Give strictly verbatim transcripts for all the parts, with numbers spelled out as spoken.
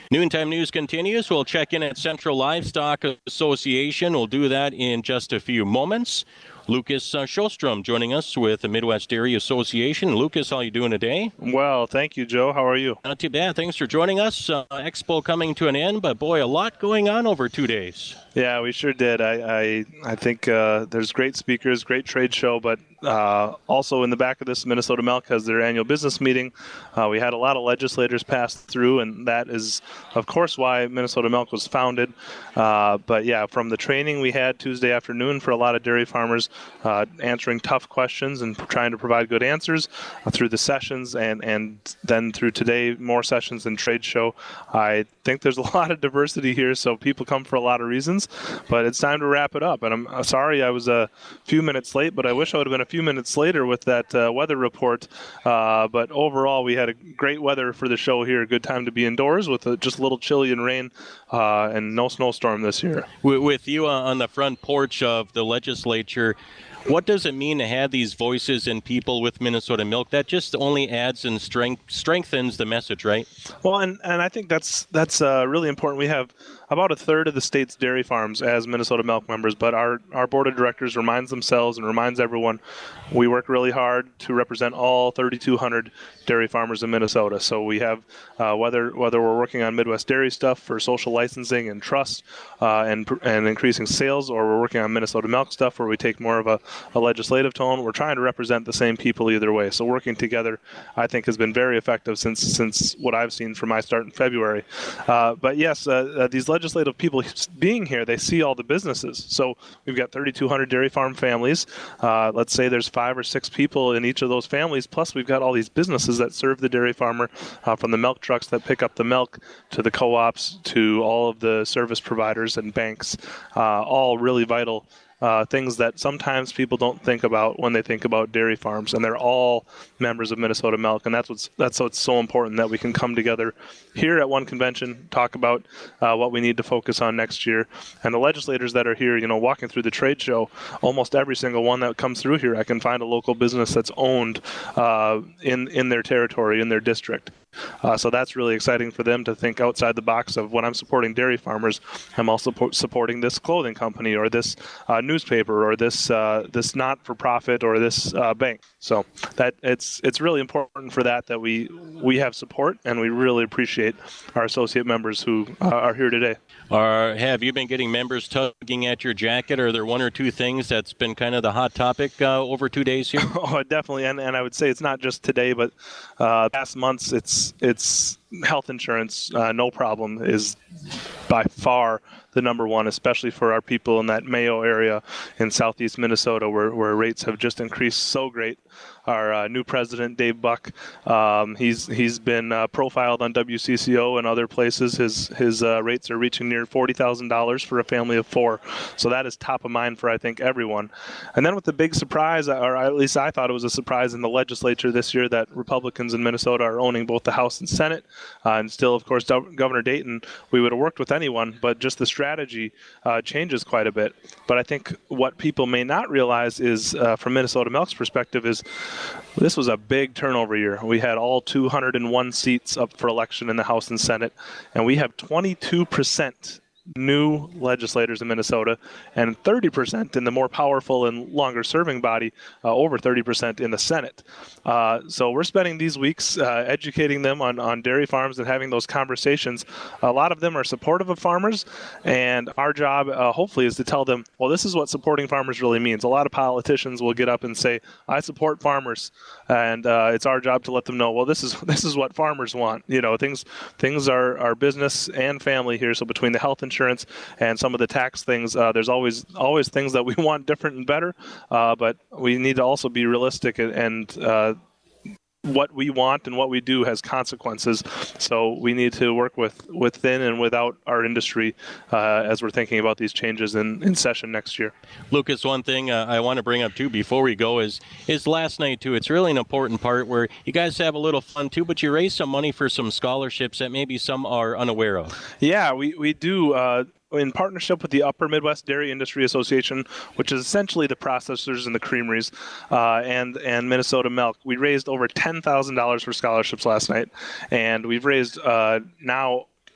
Noontime News continues. We'll check in at Central Livestock Association. We'll do that in just a few moments. Lucas uh, Shostrom joining us with the Midwest Dairy Association. Lucas, how are you doing today? Well, thank you, Joe. How are you? Not too bad. Thanks for joining us. Uh, Expo coming to an end, but boy, a lot going on over two days. Yeah, we sure did. I I, I think uh, there's great speakers, great trade show, but uh, also in the back of this, Minnesota Milk has their annual business meeting. Uh, we had a lot of legislators pass through, and that is, of course, why Minnesota Milk was founded. Uh, but yeah, from the training we had Tuesday afternoon for a lot of dairy farmers, uh, answering tough questions and trying to provide good answers uh, through the sessions, and, and then through today, more sessions and trade show. I think there's a lot of diversity here, so people come for a lot of reasons. But it's time to wrap it up. And I'm sorry I was a few minutes late, but I wish I would have been a few minutes later with that uh, weather report. Uh, but overall, we had a great weather for the show here. Good time to be indoors with a, just a little chilly and rain uh, and no snowstorm this year. With you on the front porch of the legislature, what does it mean to have these voices and people with Minnesota Milk? That just only adds and strength, strengthens the message, right? Well, and, and I think that's that's uh, really important. We have about a third of the state's dairy farms as Minnesota Milk members, but our, our board of directors reminds themselves and reminds everyone we work really hard to represent all thirty-two hundred dairy farmers in Minnesota. So we have, uh, whether whether we're working on Midwest dairy stuff for social licensing and trust uh, and and increasing sales, or we're working on Minnesota Milk stuff where we take more of a, a legislative tone, we're trying to represent the same people either way. So working together, I think, has been very effective since since what I've seen from my start in February. Uh, but yes, uh, uh, these legislative people being here, they see all the businesses. So we've got thirty-two hundred dairy farm families. Uh, let's say there's five or six people in each of those families, plus we've got all these businesses that serve the dairy farmer, uh, from the milk trucks that pick up the milk to the co-ops to all of the service providers and banks, uh, all really vital Uh, things that sometimes people don't think about when they think about dairy farms, and they're all members of Minnesota Milk, and that's what's that's what's so important, that we can come together here at one convention, talk about uh, what we need to focus on next year. And the legislators that are here, you know, walking through the trade show, almost every single one that comes through here, I can find a local business that's owned uh, in in their territory, in their district. Uh, so that's really exciting for them to think outside the box of, when I'm supporting dairy farmers, I'm also po- supporting this clothing company or this uh, newspaper or this uh, this not-for-profit or this uh, bank. So that it's it's really important for that that we we have support, and we really appreciate our associate members who uh, are here today. Or have you been getting members tugging at your jacket? Are there one or two things that's been kind of the hot topic uh, over two days here? Oh, definitely, and and I would say it's not just today, but uh, past months. It's it's health insurance, uh, no problem, is by far the number one, especially for our people in that Mayo area in southeast Minnesota, where, where rates have just increased so great. Our uh, new president, Dave Buck, um, he's he's been uh, profiled on W C C O and other places. His his uh, rates are reaching near forty thousand dollars for a family of four. So that is top of mind for, I think, everyone. And then with the big surprise, or at least I thought it was a surprise in the legislature this year, that Republicans in Minnesota are owning both the House and Senate. Uh, and still, of course, Governor Dayton, we would have worked with anyone, but just the strategy uh, changes quite a bit. But I think what people may not realize is, uh, from Minnesota Milk's perspective, is this was a big turnover year. We had all two hundred one seats up for election in the House and Senate, and we have twenty-two percent new legislators in Minnesota and thirty percent in the more powerful and longer serving body, uh, over thirty percent in the Senate. Uh, so we're spending these weeks uh, educating them on, on dairy farms and having those conversations. A lot of them are supportive of farmers, and our job uh, hopefully is to tell them, well, this is what supporting farmers really means. A lot of politicians will get up and say, I support farmers, and uh, it's our job to let them know, well, this is this is what farmers want. You know, things things are, are business and family here, so between the health insurance and some of the tax things, uh, there's always always things that we want different and better, uh, but we need to also be realistic, and, and uh, what we want and what we do has consequences. So we need to work with within and without our industry uh, as we're thinking about these changes in, in session next year. Lucas, one thing uh, I want to bring up too before we go is is last night too. It's really an important part where you guys have a little fun too, but you raise some money for some scholarships that maybe some are unaware of. Yeah, we we do. Uh, in partnership with the Upper Midwest Dairy Industry Association, which is essentially the processors and the creameries, uh, and and Minnesota Milk, we raised over ten thousand dollars for scholarships last night, and we've raised uh, now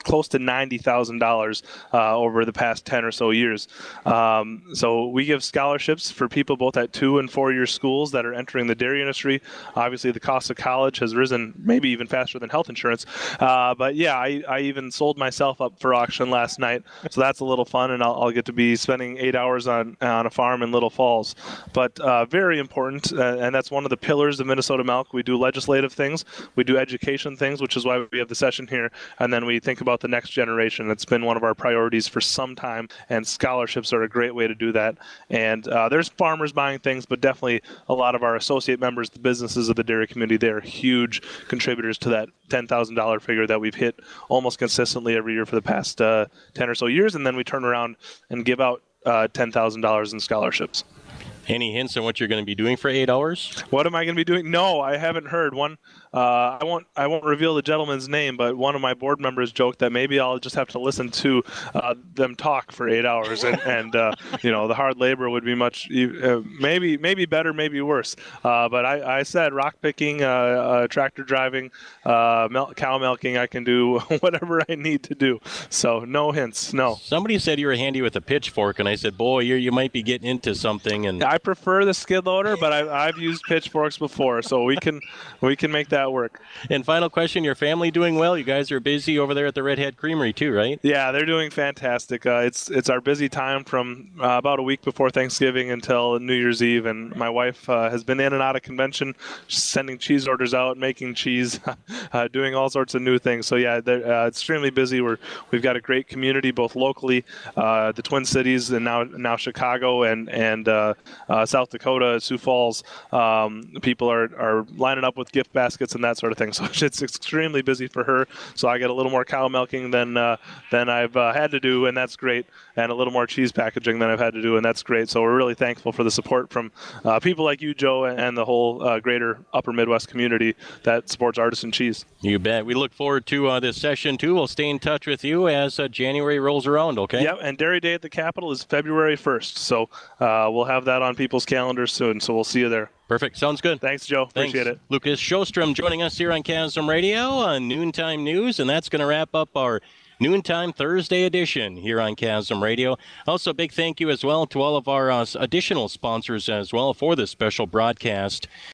close to ninety thousand dollars uh, over the past ten or so years. Um, so we give scholarships for people both at two and four year schools that are entering the dairy industry. Obviously, the cost of college has risen maybe even faster than health insurance. Uh, but yeah, I, I even sold myself up for auction last night. So that's a little fun, and I'll, I'll get to be spending eight hours on, on a farm in Little Falls. But uh, very important, uh, and that's one of the pillars of Minnesota Milk. We do legislative things, we do education things, which is why we have the session here, and then we think about the next generation. It's been one of our priorities for some time, and scholarships are a great way to do that. And uh, there's farmers buying things, but definitely a lot of our associate members, the businesses of the dairy community, they're huge contributors to that ten thousand dollars figure that we've hit almost consistently every year for the past uh, ten or so years, and then we turn around and give out uh, ten thousand dollars in scholarships. Any hints on what you're going to be doing for eight hours? What am I going to be doing? No, I haven't heard one. Uh, I won't. I won't reveal the gentleman's name, but one of my board members joked that maybe I'll just have to listen to uh, them talk for eight hours, and, and uh, you know, the hard labor would be much, uh, maybe, maybe better, maybe worse. Uh, but I, I said rock picking, uh, uh, tractor driving, uh, mel- cow milking. I can do whatever I need to do. So no hints. No. Somebody said you were handy with a pitchfork, and I said, boy, you you might be getting into something. And I prefer the skid loader, but I, I've used pitchforks before, so we can we can make that work. And final question, your family doing well? You guys are busy over there at the Redhead Creamery too, right? Yeah, they're doing fantastic. Uh, it's it's our busy time from uh, about a week before Thanksgiving until New Year's Eve, and my wife uh, has been in and out of convention, sending cheese orders out, making cheese, uh, doing all sorts of new things. So yeah, they're uh, extremely busy. We're we've got a great community both locally, uh, the Twin Cities, and now now Chicago and and uh, uh, South Dakota, Sioux Falls. Um, people are are lining up with gift baskets and that sort of thing. So it's extremely busy for her. So I get a little more cow milking than uh, than I've uh, had to do, and that's great. And a little more cheese packaging than I've had to do, and that's great. So we're really thankful for the support from uh, people like you, Joe, and the whole uh, greater Upper Midwest community that supports artisan cheese. You bet. We look forward to uh, this session too. We'll stay in touch with you as uh, January rolls around. Okay. Yep. And Dairy Day at the Capitol is February first. So uh, we'll have that on people's calendars soon. So we'll see you there. Perfect. Sounds good. Thanks, Joe. Thanks. Appreciate it. Lucas Sjostrom joining us here on Chasm Radio on Noontime News, and that's going to wrap up our Noontime Thursday edition here on Chasm Radio. Also, big thank you as well to all of our uh, additional sponsors as well for this special broadcast.